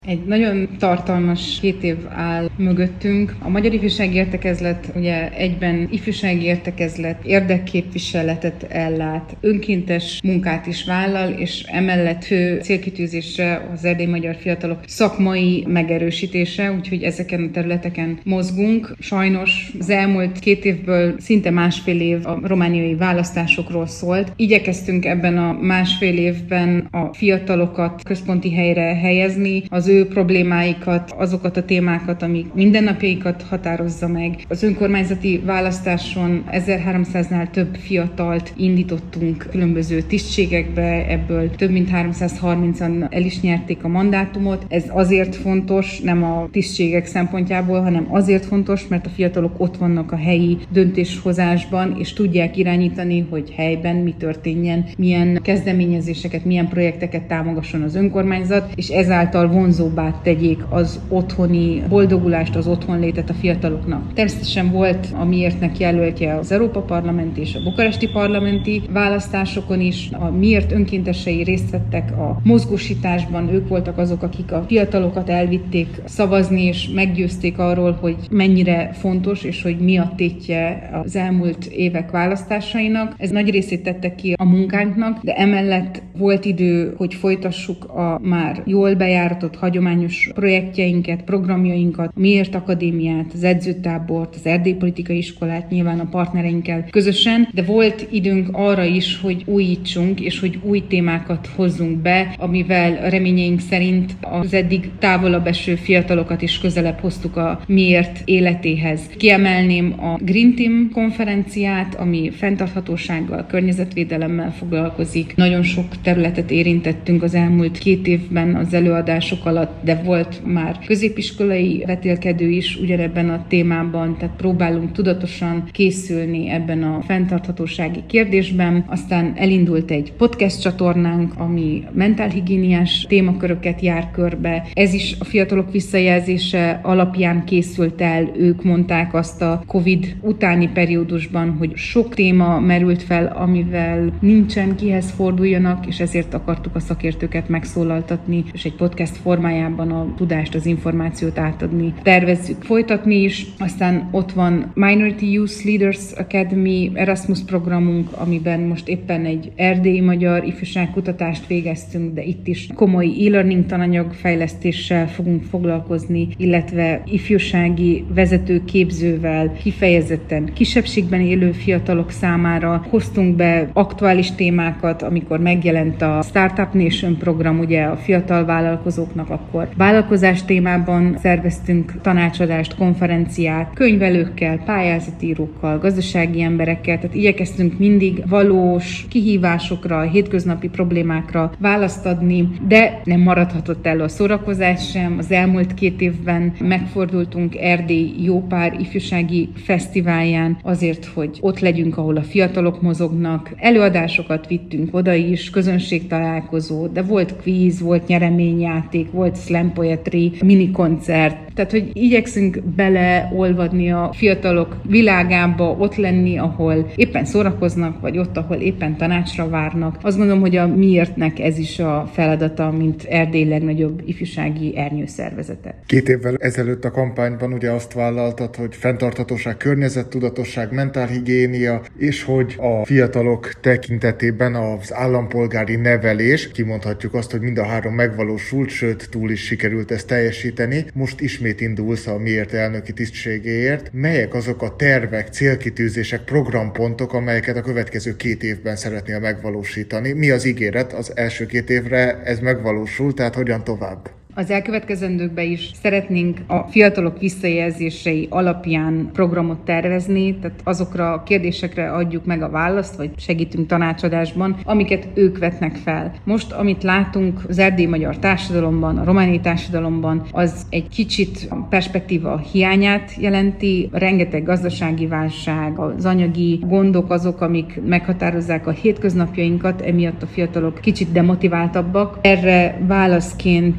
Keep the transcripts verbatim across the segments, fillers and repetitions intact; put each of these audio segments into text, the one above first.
Egy nagyon tartalmas két év áll mögöttünk. A Magyar Ifjúsági Értekezlet ugye egyben ifjúsági értekezlet, érdekképviseletet ellát, önkéntes munkát is vállal, és emellett fő célkitűzésre az erdélyi magyar fiatalok szakmai megerősítése, úgyhogy ezeken a területeken mozgunk. Sajnos az elmúlt két évből szinte másfél év a romániai választásokról szólt. Igyekeztünk ebben a másfél évben a fiatalokat központi helyre helyezni, az ő problémáikat, azokat a témákat, amik mindennapjaikat határozza meg. Az önkormányzati választáson ezerháromszáznál több fiatalt indítottunk különböző tisztségekbe, ebből több mint háromszázharmincan el is nyerték a mandátumot. Ez azért fontos, nem a tisztségek szempontjából, hanem azért fontos, mert a fiatalok ott vannak a helyi döntéshozásban, és tudják irányítani, hogy helyben mi történjen, milyen kezdeményezéseket, milyen projekteket támogasson az önkormányzat, és ezáltal vonzóbbá tegyék az otthoni boldogulást, az otthonlétet a fiataloknak. Természetesen volt a Miértnek jelöltje az Európa Parlamenti és a bukaresti parlamenti választásokon is. A Miért önkéntesei részt vettek a mozgósításban, ők voltak azok, akik a fiatalokat elvitték szavazni, és meggyőzték arról, hogy mennyire fontos, és hogy mi a tétje az elmúlt évek választásainak. Ez nagy részét tette ki a munkánknak, de emellett volt idő, hogy folytassuk a már jól bejáratott hagyományos projektjeinket, programjainkat, a Miért Akadémiát, az edzőtábort, az Erdély Politikai Iskolát, nyilván a partnereinkkel közösen, de volt időnk arra is, hogy újítsunk, és hogy új témákat hozzunk be, amivel reményeink szerint az eddig távolabb eső fiatalokat is közelebb hoztuk a Miért életéhez. Kiemelném a Green Team konferenciát, ami fenntarthatósággal, környezetvédelemmel foglalkozik. Nagyon sok területet érintettünk az elmúlt két évben az előadások alatt, de volt már középiskolai vetélkedő is ugyanebben a témában, tehát próbálunk tudatosan készülni ebben a fenntarthatósági kérdésben. Aztán elindult egy podcast csatornánk, ami mentálhigiéniás témaköröket jár körbe. Ez is a fiatalok visszajelzése alapján készült el. Ők mondták azt a Covid utáni periódusban, hogy sok téma merült fel, amivel nincsen kihez forduljanak, és ezért akartuk a szakértőket megszólaltatni, és egy podcast formájában a tudást, az információt átadni. Tervezzük folytatni is. Aztán ott van Minority Youth Leaders Academy Erasmus programunk, amiben most éppen egy erdélyi magyar ifjúságkutatást végeztünk, de itt is komoly e-learning tananyagfejlesztéssel fogunk foglalkozni, illetve ifjúsági vezetőképzővel, kifejezetten kisebbségben élő fiatalok számára hoztunk be aktuális témákat, amikor megjelent a Startup Nation program, ugye a fiatal vállalkozóknak, akkor vállalkozás témában szerveztünk tanácsadást, konferenciát, könyvelőkkel, pályázatírókkal, gazdasági emberekkel, tehát igyekeztünk mindig valós kihívásokra, hétköznapi problémákra választ adni, de nem maradhatott el a szórakozás sem. Az elmúlt két évben megfordultunk Erdély jó pár ifjúsági fesztiválján azért, hogy ott legyünk, ahol a fiatalok mozognak. Előadásokat vittünk oda is, közönségtalálkozó, de volt kvíz, volt nyereményjáték, volt slam poetry, minikoncert. Tehát, hogy igyekszünk beleolvadni a fiatalok világába, ott lenni, ahol éppen szórakoznak, vagy ott, ahol éppen tanácsra várnak. Azt gondolom, hogy a Miértnek ez is a feladata, mint Erdély legnagyobb ifjúsági ernyőszervezete. Két évvel ezelőtt a kampányban ugye azt vállaltad, hogy fenntarthatóság, környezettudatosság, mentálhigiénia, és hogy a fiatalok tekintetében az állampolgári nevelés, kimondhatjuk azt, hogy mind a három megvalósult, sőt túl is sikerült ezt teljesíteni. Most ismét indulsz a Miért elnöki tisztségéért. Melyek azok a tervek, célkitűzések, programpontok, amelyeket a következő két évben szeretnél megvalósítani? Mi az ígéret? Az első két évre ez megvalósul, tehát hogyan tovább? Az elkövetkezendőkben is szeretnénk a fiatalok visszajelzései alapján programot tervezni, tehát azokra a kérdésekre adjuk meg a választ, vagy segítünk tanácsadásban, amiket ők vetnek fel. Most, amit látunk az erdélyi magyar társadalomban, a romániai társadalomban, az egy kicsit perspektíva hiányát jelenti. Rengeteg gazdasági válság, az anyagi gondok azok, amik meghatározzák a hétköznapjainkat, emiatt a fiatalok kicsit demotiváltabbak. Erre válaszként pálya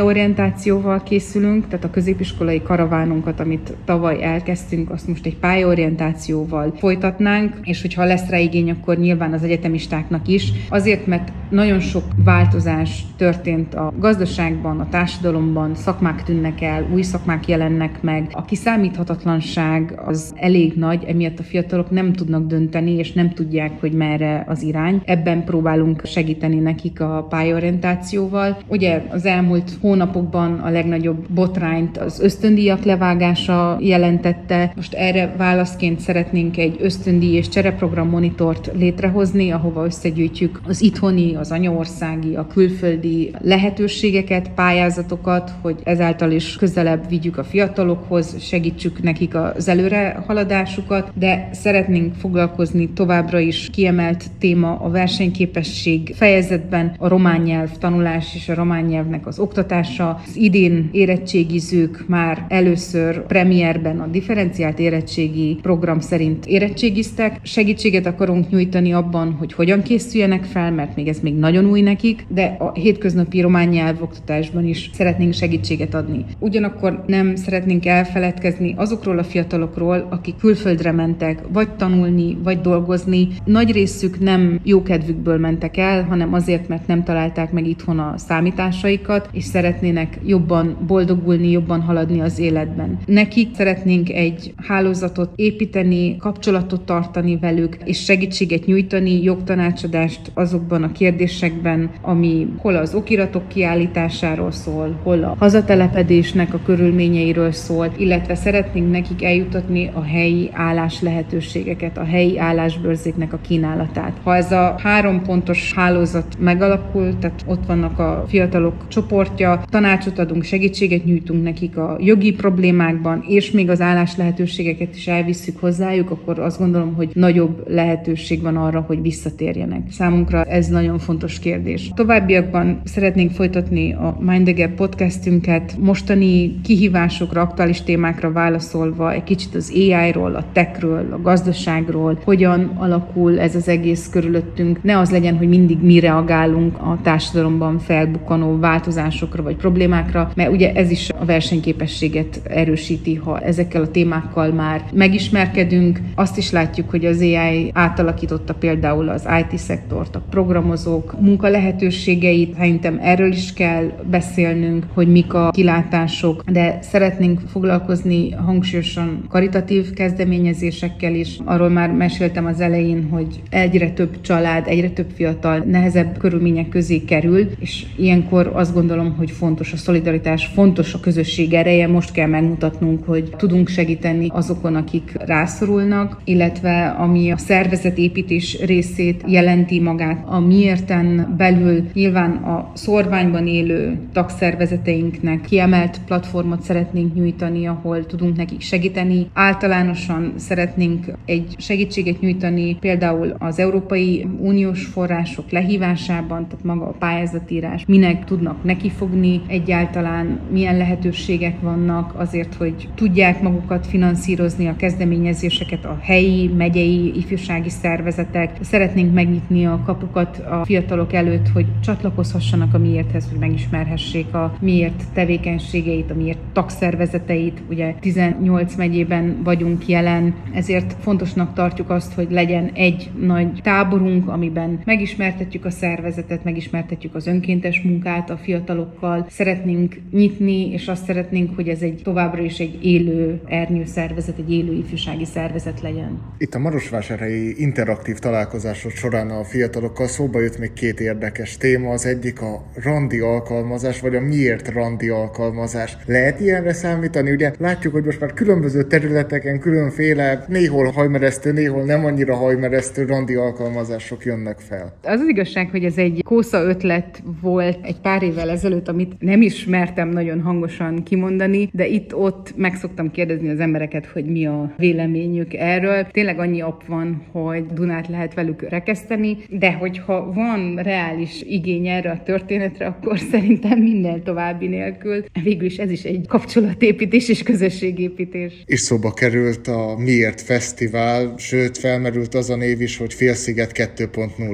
pályaorientációval készülünk, tehát a középiskolai karavánunkat, amit tavaly elkezdtünk, azt most egy pályaorientációval folytatnánk, és hogyha lesz rá igény, akkor nyilván az egyetemistáknak is. Azért, mert nagyon sok változás történt a gazdaságban, a társadalomban, szakmák tűnnek el, új szakmák jelennek meg. A kiszámíthatatlanság az elég nagy, emiatt a fiatalok nem tudnak dönteni, és nem tudják, hogy merre az irány. Ebben próbálunk segíteni nekik a pályaorientációval. Ugye az elmúlt hónapokban a legnagyobb botrányt az ösztöndíjak levágása jelentette. Most erre válaszként szeretnénk egy ösztöndíj és csereprogram monitort létrehozni, ahova összegyűjtjük az itthoni, az anyaországi, a külföldi lehetőségeket, pályázatokat, hogy ezáltal is közelebb vigyük a fiatalokhoz, segítsük nekik az előrehaladásukat, de szeretnénk foglalkozni továbbra is kiemelt téma a versenyképesség fejezetben, a román nyelv tanulás és a román nyelvnek az oktatása. Az idén érettségizők már először premierben a differenciált érettségi program szerint érettségiztek. Segítséget akarunk nyújtani abban, hogy hogyan készüljenek fel, mert még ez még nagyon új nekik, de a hétköznapi román nyelv oktatásban is szeretnénk segítséget adni. Ugyanakkor nem szeretnénk elfeledkezni azokról a fiatalokról, akik külföldre mentek, vagy tanulni, vagy dolgozni. Nagy részük nem jókedvükből mentek el, hanem azért, mert nem találták meg itthon a számításaikat, és szeretnének jobban boldogulni, jobban haladni az életben. Nekik szeretnénk egy hálózatot építeni, kapcsolatot tartani velük, és segítséget nyújtani, jogtanácsadást azokban a kérdésekben, ami hol az okiratok kiállításáról szól, hol a hazatelepedésnek a körülményeiről szól, illetve szeretnénk nekik eljutatni a helyi állás lehetőségeket, a helyi állásbörzéknek a kínálatát. Ha ez a három pontos hálózat megalakul, tehát ott vannak a fiatalok csoportja, tanácsot adunk, segítséget nyújtunk nekik a jogi problémákban, és még az állás lehetőségeket is elvisszük hozzájuk, akkor azt gondolom, hogy nagyobb lehetőség van arra, hogy visszatérjenek. Számunkra ez nagyon fontos kérdés. Továbbiakban szeretnénk folytatni a Mind the Gap podcastünket, mostani kihívásokra, aktuális témákra válaszolva egy kicsit az á í-ról, a techről, a gazdaságról, hogyan alakul ez az egész körülöttünk. Ne az legyen, hogy mindig mi reagálunk a társadalomban felbukkanó változásokra vagy problémákra, mert ugye ez is a versenyképességet erősíti, ha ezekkel a témákkal már megismerkedünk. Azt is látjuk, hogy az á í átalakította például az i té-szektort, a programozók munka lehetőségeit. Szerintem erről is kell beszélnünk, hogy mik a kilátások, de szeretnénk foglalkozni hangsúlyosan karitatív kezdeményezésekkel is. Arról már meséltem az elején, hogy egyre több család, egyre több fiatal nehezebb körülmények közé kerül, és ilyenkor azt gondolom, hogy fontos a szolidaritás, fontos a közösség ereje. Most kell megmutatnunk, hogy tudunk segíteni azokon, akik rászorulnak, illetve ami a szervezetépítés részét jelenti magát. A Miérten belül nyilván a szórványban élő tagszervezeteinknek kiemelt platformot szeretnénk nyújtani, ahol tudunk nekik segíteni. Általánosan szeretnénk egy segítséget nyújtani például az Európai Uniós források lehívásában, tehát maga a pályázatírás, minek tudnak nekifogni egyáltalán, milyen lehetőségek vannak azért, hogy tudják magukat finanszírozni a kezdeményezéseket a helyi, megyei, ifjúsági szervezetek. Szeretnénk megnyitni a kapukat a fiatalok előtt, hogy csatlakozhassanak a Miérthez, hogy megismerhessék a Miért tevékenységeit, a Miért tagszervezeteit. Ugye tizennyolc megyében vagyunk jelen, ezért fontosnak tartjuk azt, hogy legyen egy nagy táborunk, amiben megismertetjük a szervezetet, megismertetjük az önkéntes munkát a fiatalokkal. Szeretnénk nyitni, és azt szeretnénk, hogy ez egy továbbra is egy élő ernyő szervezet, egy élő ifjúsági szervezet legyen. Itt a marosvásárhelyi interaktív találkozások során a fiatalokkal szóba jött még két érdekes téma. Az egyik a randi alkalmazás, vagy a Miért randi alkalmazás. Lehet ilyenre számítani? Ugye látjuk, hogy most már különböző területeken különféle, néhol hajmeresztő, néhol nem annyira hajmeresztő randi alkalmazások jönnek fel. Az az igazság, hogy ez egy kósza ötlet volt egy pár évvel ezelőtt, amit nem is mertem nagyon hangosan kimondani, de itt-ott meg szoktam kérdezni az embereket, hogy mi a véleményük erről. Tényleg annyi app van, hogy Dunát lehet velük rekeszteni, de hogyha van reális igény erre a történetre, akkor szerintem minden további nélkül. Végül is ez is egy kapcsolatépítés és közösségépítés. És szóba került a Miért Fesztivál, sőt felmerült az a név is, hogy Félsziget kettő pont nulla.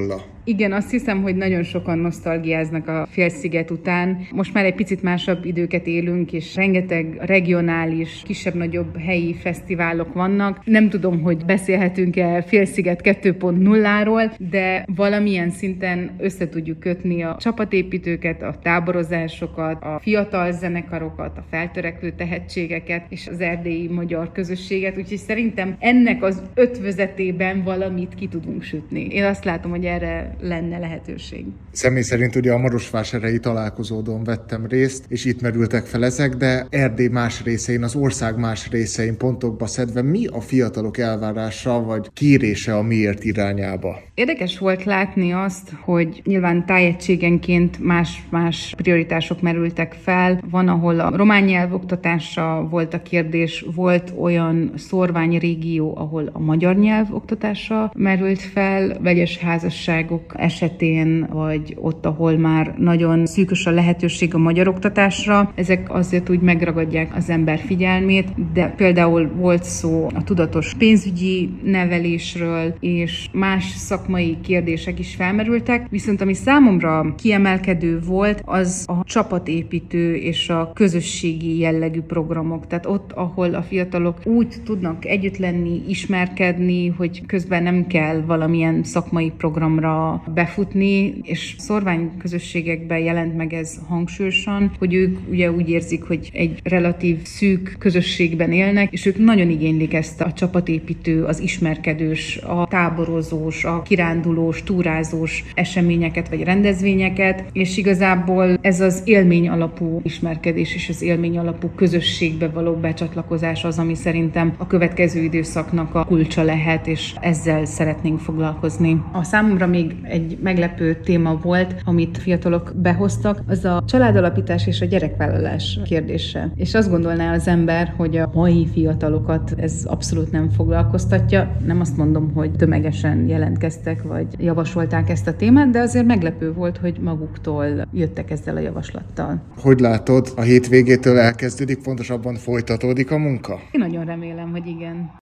Igen, azt hiszem, hogy nagyon sokan nosztalgiáznak a Félsziget után. Most már egy picit másabb időket élünk, és rengeteg regionális, kisebb-nagyobb helyi fesztiválok vannak. Nem tudom, hogy beszélhetünk-e Félsziget kettő pont nulláról, de valamilyen szinten össze tudjuk kötni a csapatépítőket, a táborozásokat, a fiatal zenekarokat, a feltörekvő tehetségeket és az erdélyi magyar közösséget, úgyhogy szerintem ennek az ötvözetében valamit ki tudunk sütni. Én azt látom, hogy erre lenne lehetőség. Személy szerint ugye a marosvásárhelyi találkozódon vettem részt, és itt merültek fel ezek, de Erdély más részein, az ország más részein pontokba szedve mi a fiatalok elvárása vagy kérése a miért irányába? Érdekes volt látni azt, hogy nyilván tájegységenként más-más prioritások merültek fel. Van, ahol a román nyelv oktatása volt a kérdés, volt olyan szórványrégió, ahol a magyar nyelv oktatása merült fel, vegyes házasságok esetén, vagy ott, ahol már nagyon szűkös a lehetőség a magyar oktatásra. Ezek azért úgy megragadják az ember figyelmét, de például volt szó a tudatos pénzügyi nevelésről, és más szakmai kérdések is felmerültek, viszont ami számomra kiemelkedő volt, az a csapatépítő és a közösségi jellegű programok. Tehát ott, ahol a fiatalok úgy tudnak együtt lenni, ismerkedni, hogy közben nem kell valamilyen szakmai programra befutni, és szórványközösségekben jelent meg ez hangsúlyosan, hogy ők ugye úgy érzik, hogy egy relatív szűk közösségben élnek, és ők nagyon igénylik ezt a csapatépítő, az ismerkedős, a táborozós, a kirándulós, túrázós eseményeket vagy rendezvényeket, és igazából ez az élmény alapú ismerkedés és az élmény alapú közösségbe való becsatlakozás az, ami szerintem a következő időszaknak a kulcsa lehet, és ezzel szeretnénk foglalkozni. A számomra még egy meglepő téma volt, amit fiatalok behoztak, az a családalapítás és a gyerekvállalás kérdése. És azt gondolná az ember, hogy a mai fiatalokat ez abszolút nem foglalkoztatja. Nem azt mondom, hogy tömegesen jelentkeztek, vagy javasolták ezt a témát, de azért meglepő volt, hogy maguktól jöttek ezzel a javaslattal. Hogy látod, a hétvégétől elkezdődik, pontosabban folytatódik a munka? Én nagyon remélem, hogy igen.